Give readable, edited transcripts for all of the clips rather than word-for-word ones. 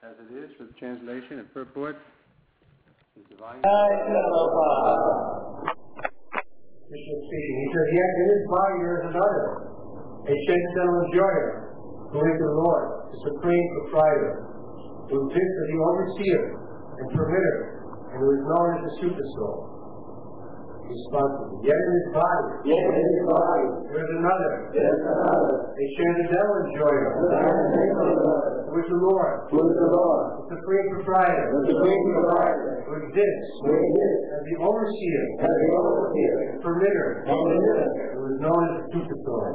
as it is with translation and purport. His divine. Krishna speaking. He says, yet in his body there is another, a transcendental enjoyer, who is the Lord, the supreme proprietor, who exists as the overseer and permitter, and who is known as the super soul. Responsible. Yet in his body there is another, a transcendental enjoyer, who is the Lord, the supreme proprietor, who exists as the overseer and permitter, who is known as the super soul.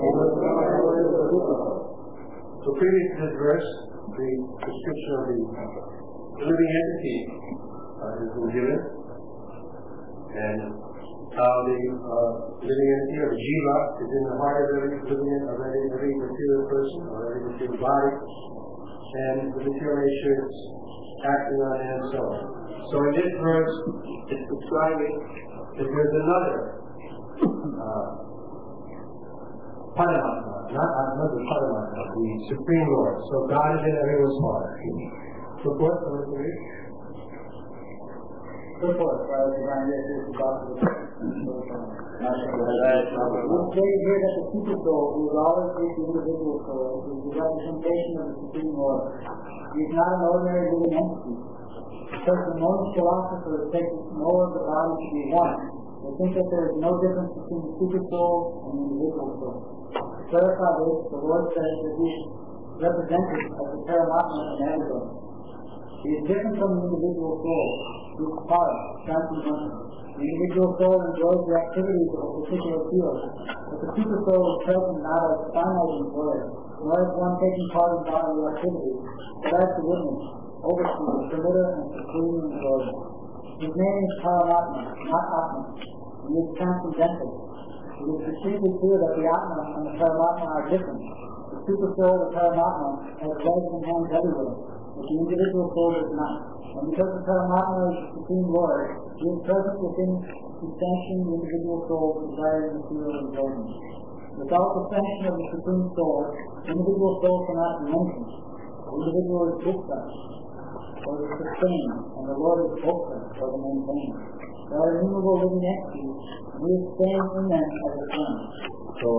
So previous to this verse, the description of the living entity has been given, and how the living entity of Jiva is in the heart of every material person or every material body, and the material nature is acting on it and so on. So in this verse, it's describing that there's another Paramatma, not another Paramatma, the Supreme Lord. So God is in everyone's heart. So what? It's very clear that the super soul, who is always with the individual soul, is the representation of the Supreme Lord. He is not an ordinary living entity. Because the most philosophers take no of the body to be one, they think that there is no difference between the super soul and the individual soul. To clarify this, the Lord says that he is represented as the Paramatma in everyone. He is different from the individual soul. He is part, transcendental. The individual soul enjoys the activities of a particular field, but the super soul is present not as finite employer, nor as one taking part in bodily activities, but as the witness, overseer, permitter, and supreme enjoyer. His name is Paramatma, not Atma, and he is transcendental. It is distinctly clear that the Atma and the Paramatma are different. The super soul, the Paramatma, has legs and hands everywhere, but the individual soul does not. And because the Paramatma is the Supreme Lord, he is present within the sanction of the individual soul's desired material enjoyment. Without the sanction of the Supreme Soul, the individual soul cannot be mentioned. The individual is Bhukta, or the sustained, and the Lord is Bhokta, or the maintained. There are innumerable living entities, and he is staying in them as a son. So,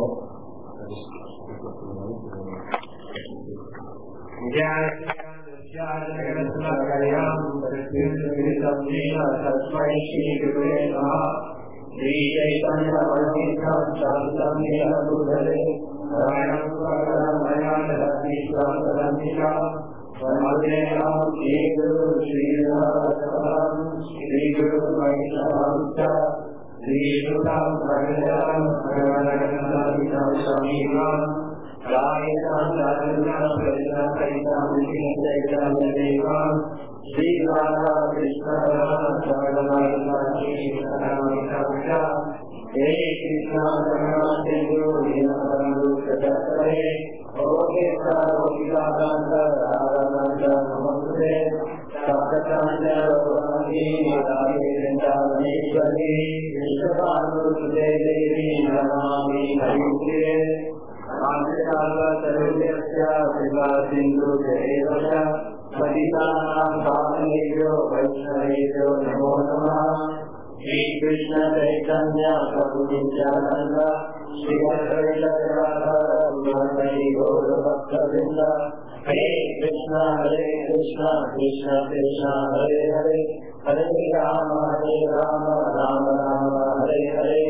Shri Krishna Chaitanya Prabhu Nityananda Shri Advaita Gadadhara Gaura Bhakta Vrinda Hare Krishna Krishna Krishna Hare Hare Hare Rama Rama Rama Hare Hare.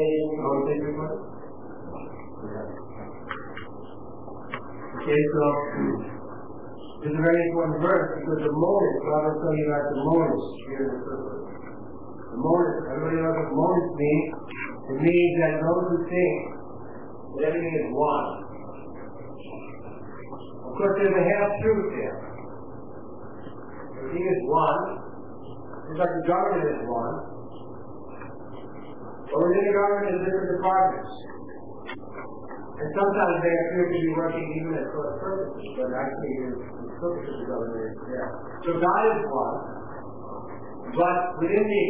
Okay, so this is a very important verse because the monads, God will tell you about the monads here in the purpose. The monads, everybody knows what monads mean. It means that those who think that everything is one. Of course, there's a half-truth there. Everything is one. It's like the government is one. But within the government, there's different departments. And sometimes they appear to be working even at cross purposes, but actually the purpose of the government is there. So God is one, but within the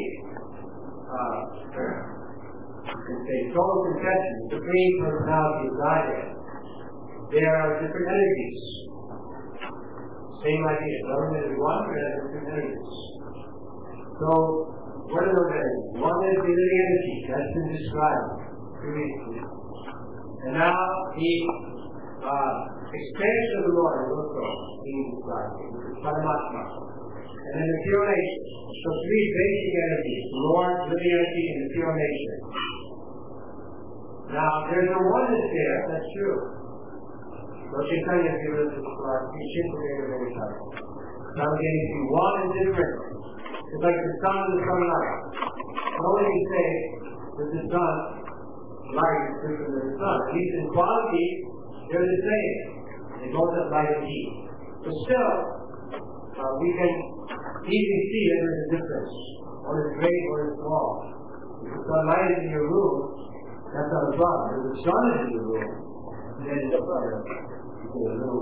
total conception, the Supreme Personality of Godhead, there are different entities. Same idea. Government is one, but has different entities. So, what are those entities? One is the living entity. That's been described previously. And now the expansion of the Lord is also being described. This is Paramatma. And then the pure nation. So three basic entities: the Lord, living entity, and the pure nation. Now, there's a oneness there, that's true. But you can't get rid of this part. You shouldn't get rid of any time. Now we're getting to one and different. It's like the sun and the sunlight. Only we say that the sun, light is different than the sun. At least in quality, they're the same. They both have light and heat. But still, we can easily see that there's a difference. One is great, one is small. If the sunlight is in your room, that's not a problem. If the sun is in your room, then it's a little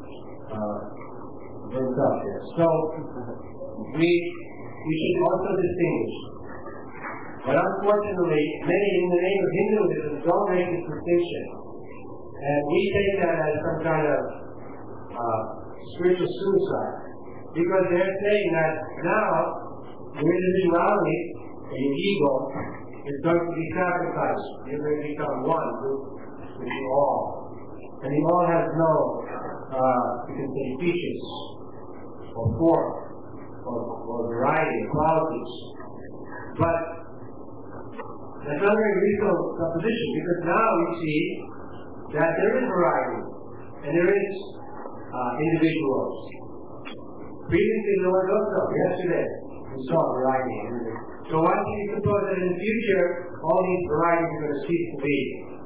burnt up here. So, we should also distinguish. But unfortunately, many in the name of Hinduism don't make this distinction. And we take that as some kind of spiritual suicide. Because they're saying that now, your individuality and your ego is going to be sacrificed. You're going to become one with you all. And the all has no, you can say, features, or form, or variety, or qualities. But that's not a very reasonable supposition, because now we see that there is variety, and there is individuals. Previously there was also, yesterday, we saw variety. So why do you suppose that in the future, all these varieties are going to cease to be?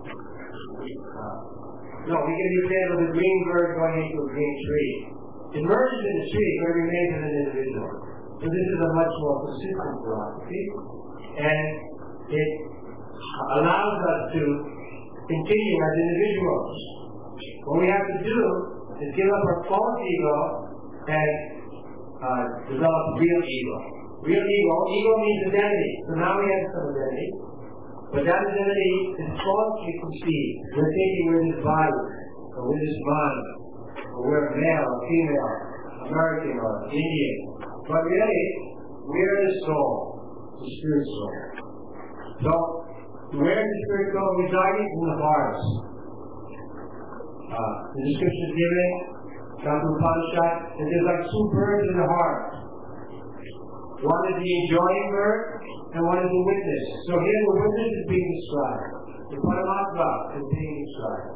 No, we can be saying of the green bird going into a green tree. It merges in the tree, but it remains as an individual. So this is a much more consistent philosophy, and it allows us to continue as individuals. What we have to do is give up our false ego and develop real ego. Real ego means identity. So now we have some identity. But that identity is falsely conceived. We're thinking we're this body, or we're this mind, or we're male, or female, American, or Indian. But really, we're the soul, the spirit soul. So, where is the spirit soul residing? In the heart. The description is given, Dr. Upanishad, that there's like two birds in the heart. One is the enjoying bird, and one is the witness. So here the witness is being described. The Paramatma is being described.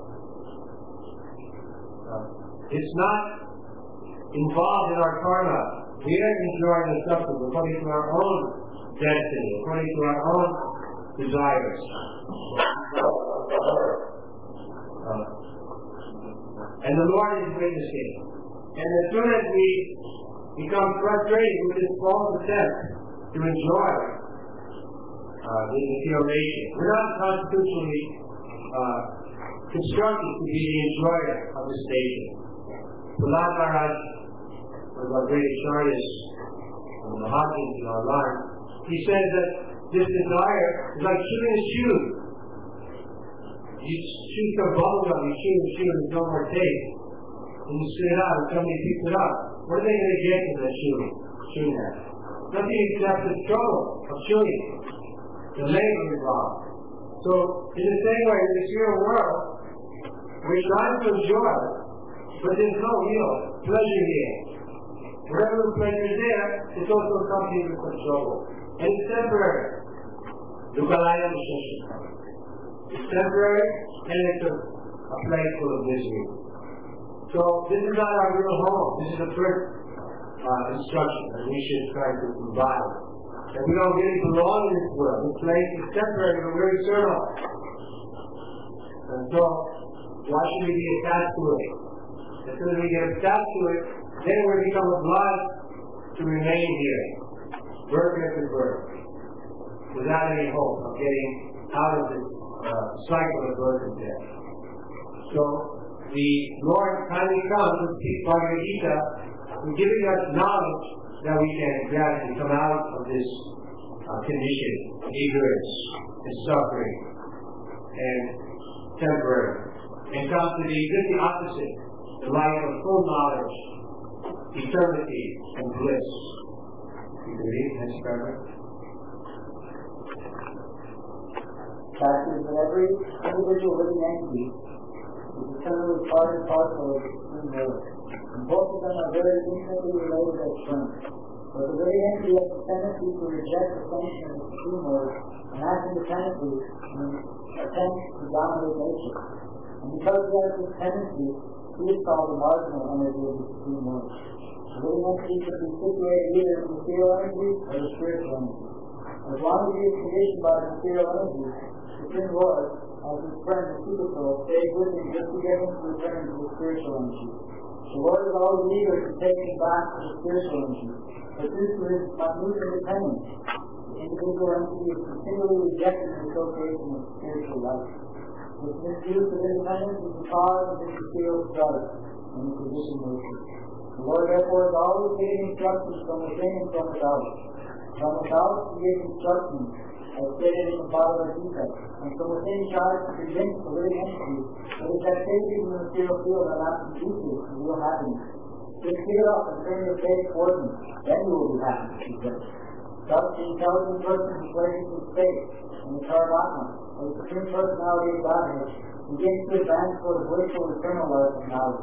It's not involved in our karma. We are enjoying the suffering according to our own destiny, according to our own desires. And the Lord is witnessing. And as soon as we become frustrated with this false attempt to enjoy the theoration, we're not constitutionally constructed to be the enjoyer of the station. Prahlad Maharaj, one of our greatest artists, one of the Hawkins in our line, he says that this desire is like shooting a shoe. You shoot some bubble gum, you shoot a shoe, and there's no more tape. And you spit it out, and somebody picks it up. What are they going to get from that shooting that? Nothing except the struggle of shooting, the labor involved. So, in the same way, in this real world, we're trying to enjoy, but there's no real pleasure here. Wherever the pleasure is there, it's also accompanied with some struggle. And it's temporary. It's temporary, and it's a place full of misery. So, this is not our real home. This is the first instruction that we should try to provide. That we don't really belong in this world. This place is temporary, but we're eternal. And so, why should we be attached to it? As soon as we get attached to it, then we become obliged to remain here, birth after birth, without any hope of getting out of this cycle of birth and death. So, the Lord kindly comes to speak Bhagavad Gita, and giving us knowledge that we can gradually come out of this condition of ignorance and suffering and temporary, and come to just the opposite, the life of full knowledge eternity and bliss. You can read next paragraph. Fact is that every individual living entity is eternally part and parcel of the Supreme Lord, and both of them are very intimately related as terms. But the very entity has the tendency to reject the sanction of the Supreme Lord and act independently in attempts to dominate nature. And because he has this tendency, he is called the marginal energy of the Supreme Lord. The living entity can be situated either in the material energy or the spiritual energy. As long as he is conditioned by the material energy, the Supreme Lord, as his friend the super soul, stays with him just to get him to return to the spiritual energy. The Lord is always eager to take him back to the spiritual energy, but due to his minute independence, the individual entity is continually rejecting the association with spiritual life. This misuse of independence is the cause of his material strife and his position nature. The Lord therefore is always giving instructions from within and from without. From without he gives instructions, as stated in the Bhagavad Gita, and from within he tries to convince the living entity that his activities in the material field are not conducive to real happiness. Just give it up and turn your face toward me, then you will be happy, he says. Thus, the intelligent person who places his faith in the Paramatma, or the Supreme Personality of Godhead, begins to advance toward the blissful eternal life of knowledge.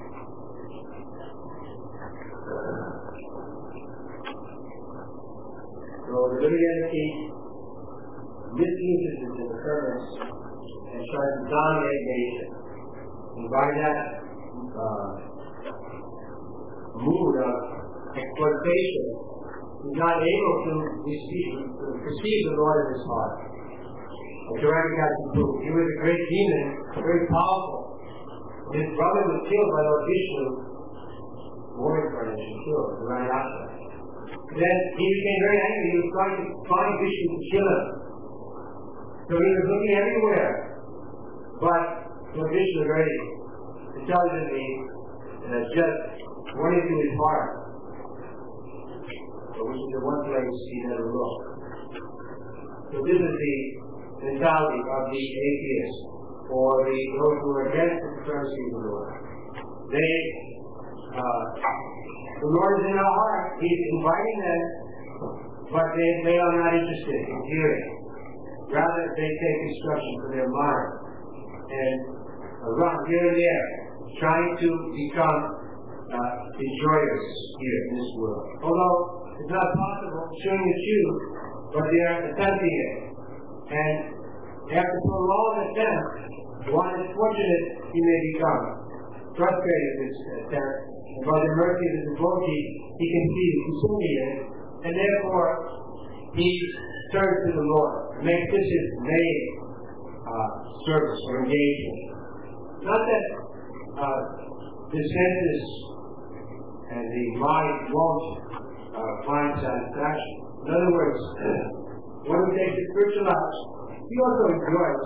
So the living entity misuses its occurrence and tries to dominate nature. And by that mood of exploitation, is not able to perceive the Lord in his heart. As Duranga got to prove, he was a great demon, very powerful. His brother was killed by Lord Vishnu, war incarnation, killed, Duranga. Then he became very angry. He was trying to find Vishnu to kill him. So he was looking everywhere. But Lord Vishnu very intelligently just went into his heart. So which is the one place he never looked. So this is the mentality of the atheist, or those who are against the supremacy of the Lord. The Lord is in our heart. He's inviting them, but they are not interested in hearing. Rather, they take instruction from their mind and run here and there, trying to become enjoyers here in this world. Although it's not possible, showing the truth, but they are attempting it. And after prolonged attempt, one is fortunate he may become frustrated with this attempt, and by the mercy of his devotee, he can see the consuming it, and therefore he turns to the Lord, makes this his main service or engagement. Not that the senses and the mind won't find satisfaction. In other words, one who takes the spiritual life, he also enjoys,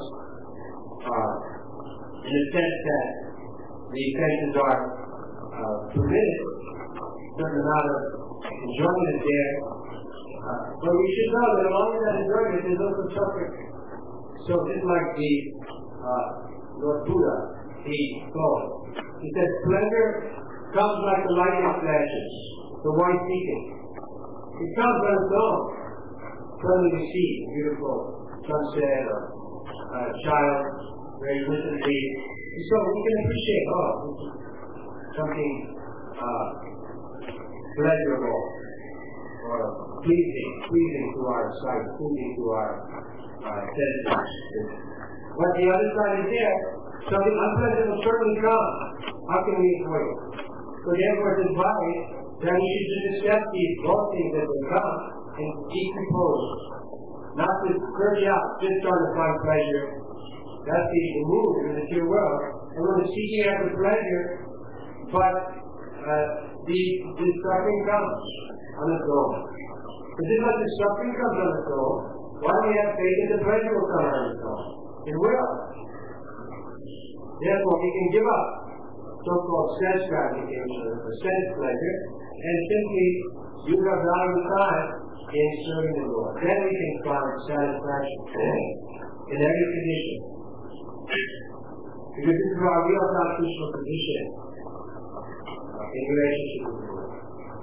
in the sense that the senses are permitted, a certain amount of enjoyment is there. But we should know that along with that enjoyment, there's also suffering. So just like the Lord Buddha, he told, he said, pleasure comes like the lightning flashes, the one seeking. It comes on its own. Suddenly we see a beautiful sunset or a child very innocently. So we can appreciate, something pleasurable or pleasing to our sight, pleasing to our senses. But the other side is there. Something unpleasant will certainly come. How can we avoid it? So therefore it's advised that we should just accept both things that will come and keep composed. Not to curse out, just trying to find pleasure. That's the mood in the material world. And we're seeking after pleasure, but the suffering comes on its own. But just like the suffering comes on its own, why do we have faith that the pleasure will come on its own? It will. Therefore, we can give up so-called sense gratification or sense pleasure and simply use our valuable time in serving the Lord. Then we can find satisfaction in every condition. Because this is our real constitutional position in relationship with the Lord.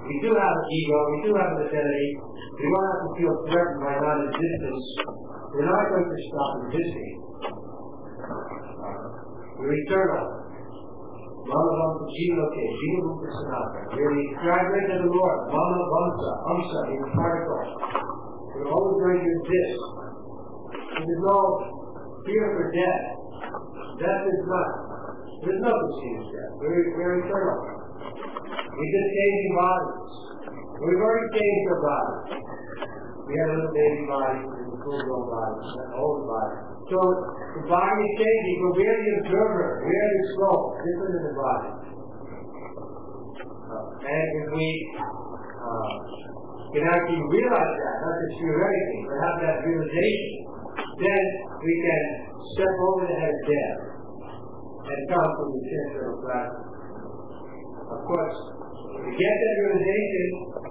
we do have an ego, we do have an identity, we don't have to feel threatened by non-existence. We're not going to stop existing. We're eternal. Mama Vamsa Jiloke, Jiloke Sanaka. We're the fragment of the Lord. Mama Vamsa, Amsa, in the particle. We're always going to exist. There's no fear for death. Death is not. There's no such as death. We're eternal. We just changing bodies. We've already changed our bodies. We have a little baby body, and a full-grown body, and an old body. So the body is changing, but we're the observer. We're the soul, different than the body. And if we can actually realize that, not just theoretically, but have that realization, then we can step over the head of death and come from the center of God. Of course, to get that realization,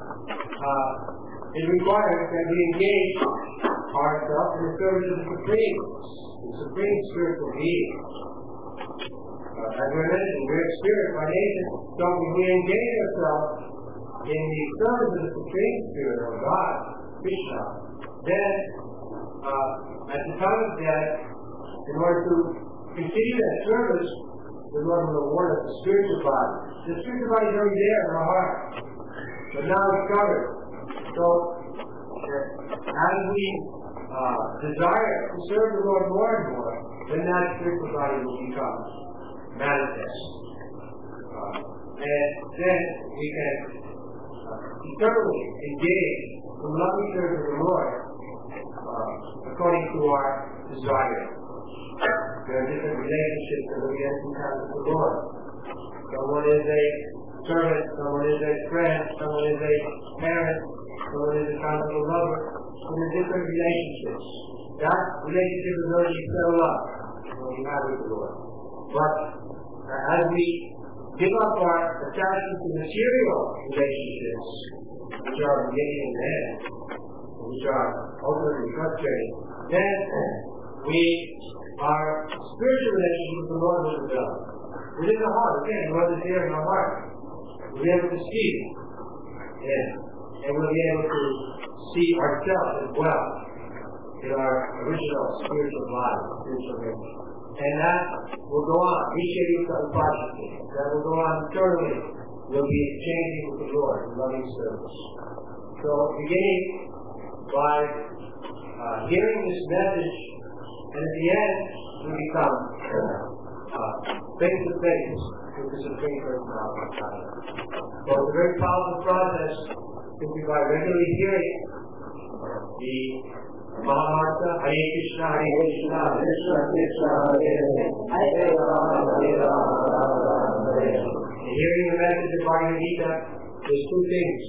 it requires that we engage ourselves in the service of the Supreme Spiritual Being. As we mentioned, we're spirit by nature, so when we engage ourselves in the service of the Supreme Spirit, or God, Krishna, then at the time of death, in order to continue that service, the Lord will award us the spiritual body. The spiritual body is already there in our heart, but now it's covered. So, as we desire to serve the Lord more and more, then that spiritual body will become manifest. And then we can eternally engage in loving service of the Lord according to our desire. There are different relationships that we have with the Lord. Someone is a servant, someone is a friend, someone is a parent, someone is a constant lover. So there are different relationships. That relationship is already settled up when we have with the Lord. But as we give up our attachment to material relationships, which are beginning and end, which are ultimately frustrating, then our spiritual relationship with the Lord will develop. Within the heart, again, the Lord is here in our heart. We'll be able to see Him, and we'll be able to see ourselves as well in our original spiritual body, spiritual nature. And that will go on, that will go on eternally. We'll be exchanging with the Lord in loving service. So, beginning by hearing this message, and at the end, we become face to face with the Supreme Personality of God. So it's a very powerful process simply by regularly hearing the Mahabharata, Hare Krishna, Hare Krishna, Krishna Krishna, Hare Hare, Hare Rama, Hare Rama, Hare Hare. Hearing the message of Bhagavad Gita, there's two things.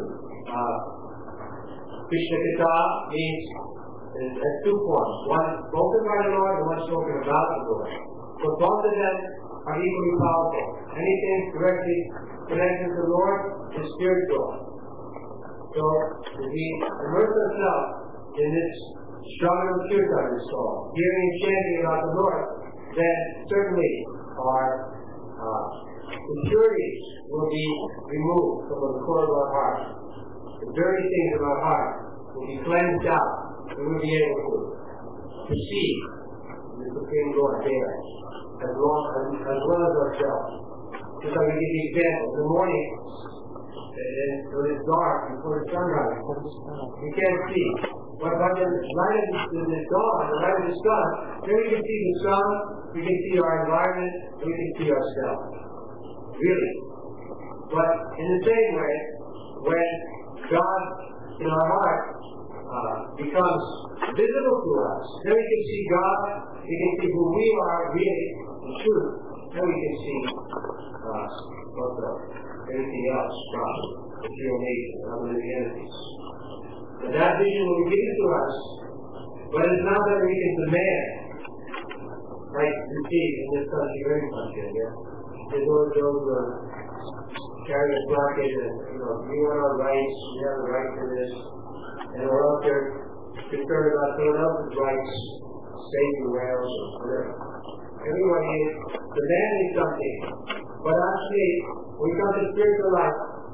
Krishna Kata means there's two forms. One spoken by the Lord and one spoken about the Lord. So both of them are equally powerful. Anything directly connected to the Lord is spiritual. So if we immerse ourselves in this struggle of kirtan, this soul, hearing and chanting about the Lord, then certainly our impurities will be removed from the core of our heart. The dirty things of our heart will be cleansed out, and we'll be able to perceive the Supreme Lord there, as well as ourselves. Just like we give the example, in the morning, when it's dark, before the sunrise, we can't see. But by the light of the dawn, the light of the sun, then we can see the sun, we can see our environment, and we can see ourselves. Really. But in the same way, when God in our heart becomes visible to us, then we can see God, we can see who we are really, in truth, then we can see everything else from the real nature, other than the enemies. And that vision will be given to us, but it's not that we can demand, like you see in this country, very much in here. There's always those who carry a blockade and, we want our rights, we have the right to this, and we're out there concerned about someone else's rights, save the whales or whatever. Everyone is demanding something, but actually, when we come to spiritual life,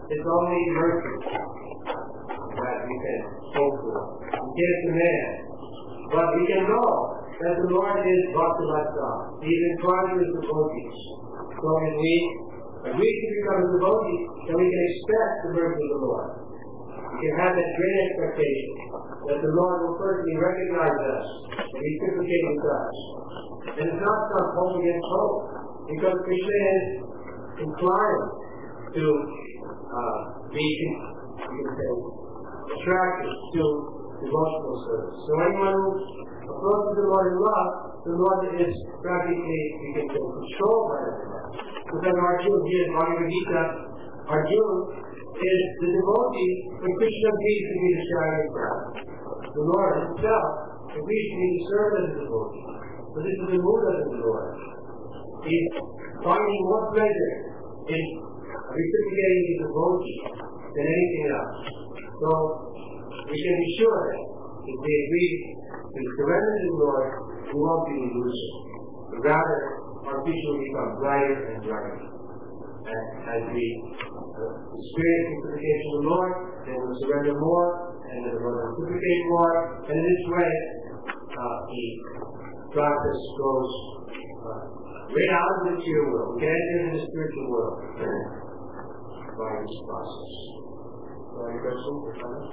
it's only mercy that we can hope for. We can't command. But we can know that the Lord is Bhakta. He is inclined to his devotees. So if we agree to become a devotee, then we can expect the mercy of the Lord. We can have that great expectation that the Lord will personally recognize us and reciprocate with us. And it's not some hope against hope, because Krishna is inclined to be, you can say, attracted to devotional service. So anyone who approaches the Lord in love, the Lord is practically, you can say, controlled by that love. Because Arjuna here in Bhagavad Gita, Arjuna is the devotee, but Krishna agrees to be the shining crown. The Lord himself agrees to be the servant of the devotee. So this is the mood of the Lord. He's finding more pleasure in reciprocating the devotee than anything else. So we can be sure that if we agree to surrender to the Lord, we won't be losing. But rather, our future will become brighter and brighter. And as we experience reciprocation of the Lord, then we'll surrender more, and then we'll reciprocate more, and in this way, the process goes right out of the material world. We can enter into the spiritual world by this process. So, any questions or comments?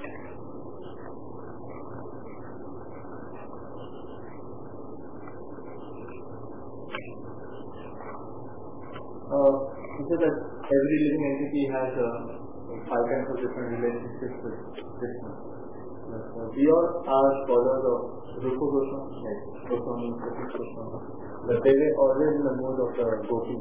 He said that every living entity has 5 kinds of different relationships with Krishna. We all are followers of Rupa Goswami, like Goswami, Goswami, but they were always in the mood of the Gopi.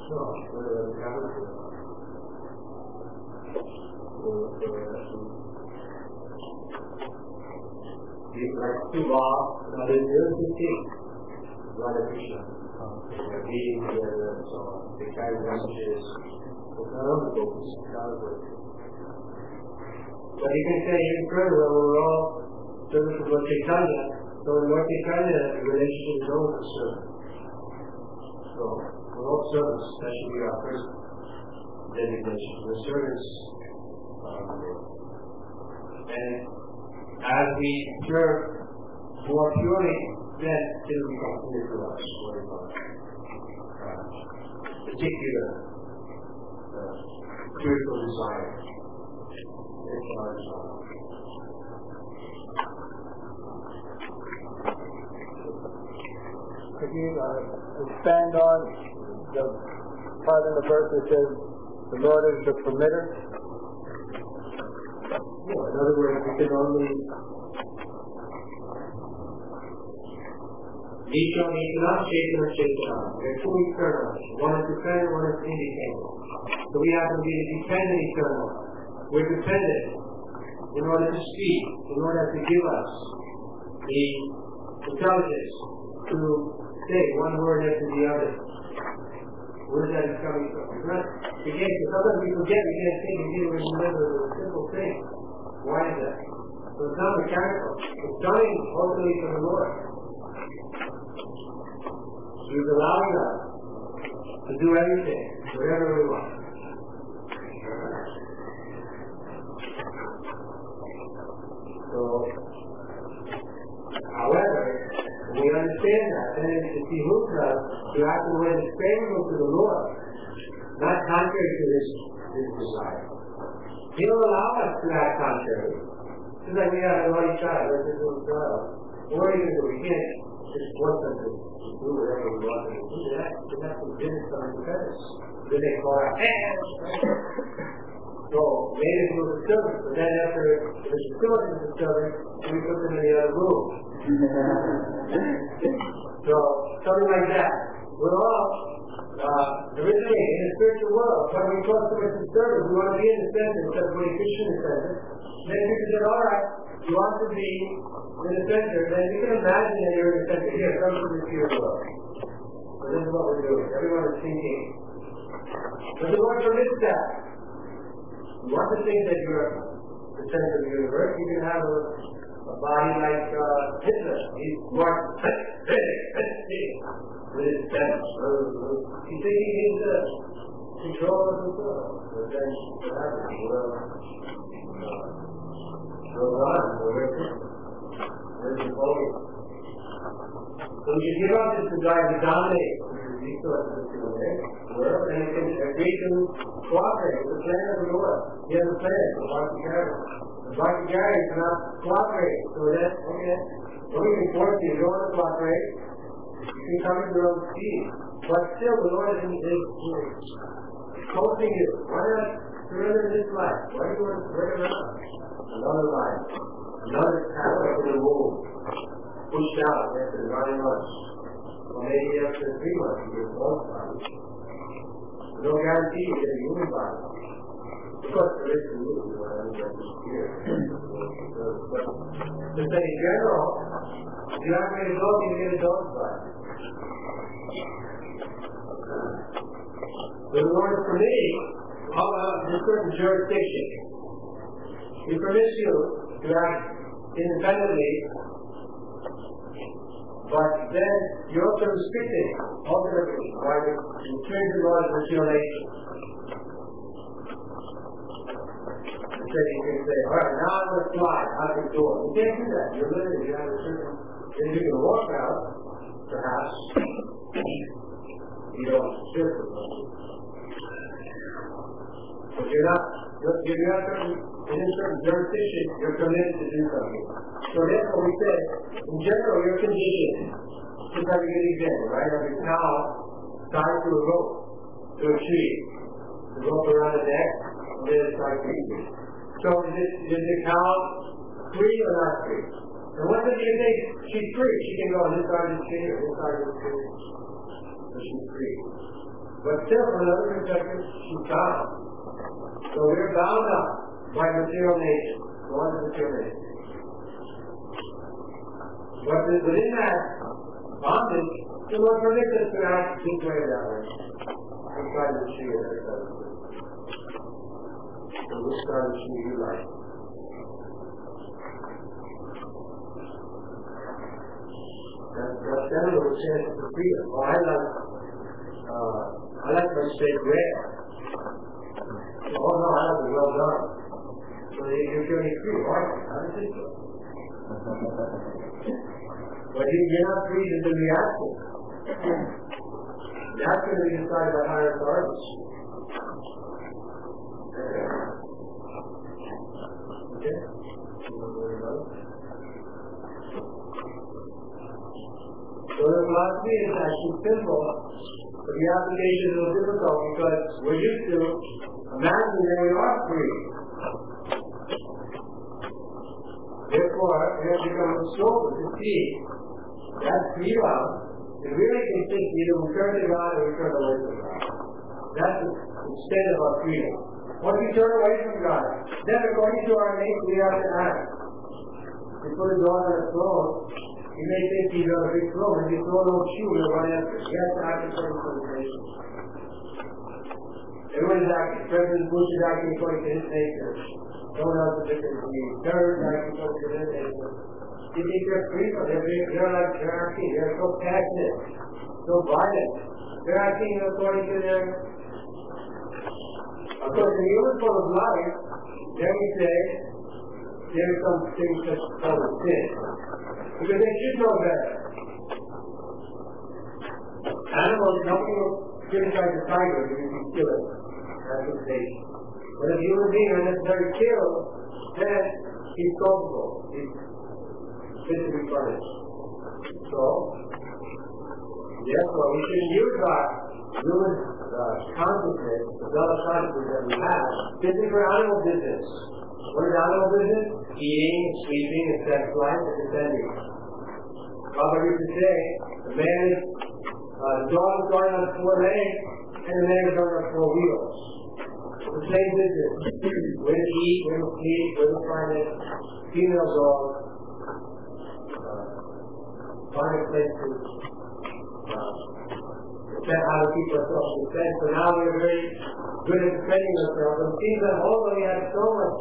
It's like Shiva, that is the king, Radha Krishna. They're meeting together and so on. They carry messages. It's not only Gopis, it's not only Gopis. But you can say in further, we're all servants of Lord Chaitanya. So in Lord Chaitanya, the relationship is always a servant. So we're all servants. That should be our first designation. We're servants of the Lord. And as we serve more purely, then it will become clear to us what is our particular spiritual desire. It's our desire. Could you expand on the part in the verse that says the Lord is the permitter? Yeah, in other words, we can only Nisha Nishana, Chaitana, Chaitana. They're two eternal. One is dependent, one is independent. So we have to be the dependent eternal. We're dependent in order to speak, in order to give us the intelligence to say one word after the other. Where is that coming from? Again, sometimes we forget, we can't think and even remember the simple thing. Why is that? So it's not mechanical. It's coming ultimately from the Lord. He's allowing us to do everything, whatever we want. So, however, when we understand that, then it behooves us to act in a way that's favorable to the Lord, not contrary to his desire. He'll allow us to act contrary. Just like we have a naughty child, or this little child. What are you going to do? We can't just force them to do whatever we want them to do. They have to business on the parents. Then they call out, so maybe it was a servant, but then after the servant is a servant, we put them in the other room. So something like that. We're all originally in the spiritual world. When we talk to the servant, we want to be in the center because when we Christian in the center. Then people said, all right, you want to be in the center, then you can imagine that you're in the center. Here, come to the spiritual world. So this is what we're doing. Everyone is thinking. But the Lord permits that. You want to think that you're the center of the universe, you can have a body like Hitler. He's marked with his steps. He's thinking he's control of the will. But then what happens? The will goes on. Where's the holy? So you can give up this desire to dominate the resources of the world, and you can agree to cooperate with the plan of the Lord. He has a plan for Bhakti Gary. Bhakti Gary cannot cooperate. So that's, okay, don't even force you. You don't want to cooperate. You can come at your own speed. But still, the Lord is coaching you. Why not surrender this life? Why do you want to surrender another life? Another pathway to the womb. Pushed out after 9 months. Or maybe after 3 months, you get both bodies. There's no guarantee you get a human body. Of course, there is a human body that is here. But in general, if you have to get a dog, you get a dog's body. The Lord is permitting a certain jurisdiction. He permits you to act independently, but then you're also restricted ultimately by the intrinsic laws of your nature. Instead you can say, alright, now I'm going to fly out the door. You can't do that. You're limited. You have a certain, if you can walk out, perhaps, you don't shift with them. But you're not in a certain jurisdiction, you're committed to do something. So therefore we say, in general, you're conditioned. Just like a good example, right? Like a cow tied to a rope, to a tree. The rope around the neck, and then it's like eating. So is the cow free or not free? And what does you think? She's free. She can go on this side of the tree or this side of the tree. So she's free. But still, from another perspective, she's bound. So we're bound up by material nature. What is material nature? But within that bondage, the Lord permits us to act this way or that way. Inside the tree or that side of the tree. So which side of the tree you like? That's generally what says for freedom. Oh, I like my steak rare. Oh no, I like it well done. So you're feeling free, aren't you? I don't think so. But you're not free to the reaction. That's going to be decided by higher authorities. Okay? So the philosophy is actually simple, but the application is a little difficult because we're used to imagining that we are free. Therefore, we have become sober to see that freedom is really consists either we turn to God or we turn away from God. That's the extent of our freedom. Once we turn away from God, then according to our nature we have to act. We put a dog on a throne. You may think he's on a big throne. If you throw no shoe, he'll run after it. He has to act according to his nature. Everyone is acting. President Bush is acting according to his nature. No one else is different from you. Terrorists are acting according to their nature. You think they're free? They're acting. They're so passionate, so violent. They're acting according to their... Of course, in the human form of life, then we say, there is some things that's called sin. Because they should know better. Animals, nothing will criticize a tiger if you can kill it. That's what they say. But if a human being is necessarily killed, then he's culpable. He's fit to be punished. So, therefore, we should use our human consciousness, the developed consciousness that we have, simply for animal business. What is animal business? Eating, sleeping, and sex life, and descending. Father used to say, the man is, the dog is going on 4 legs, and the man is going on 4 wheels. The same business. Where to eat, where to sleep, where to find a female dog, find a place to defend how to keep ourselves defended. So now we're very good at defending ourselves. And it seems that although we have so much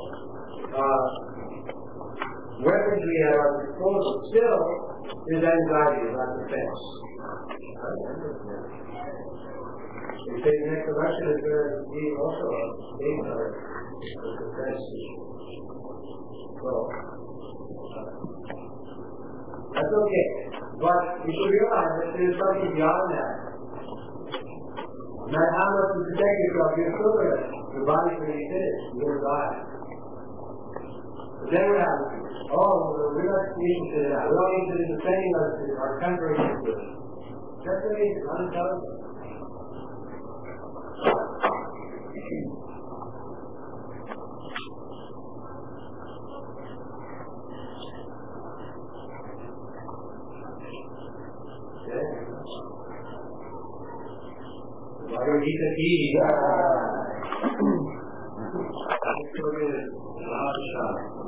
weaponry at our disposal, still there's anxiety about defense. You say the next election is going to be also a big defense. So, that's okay. But you should realize that there's something beyond that. No matter how much you protect yourself, you're still going to, your body's going to be finished. You're going to die. But then what happens? Oh, we're not speaking to that. We're not even defending our temporary interests. That's amazing. Unintelligent. Bhagavad-gita ki jai.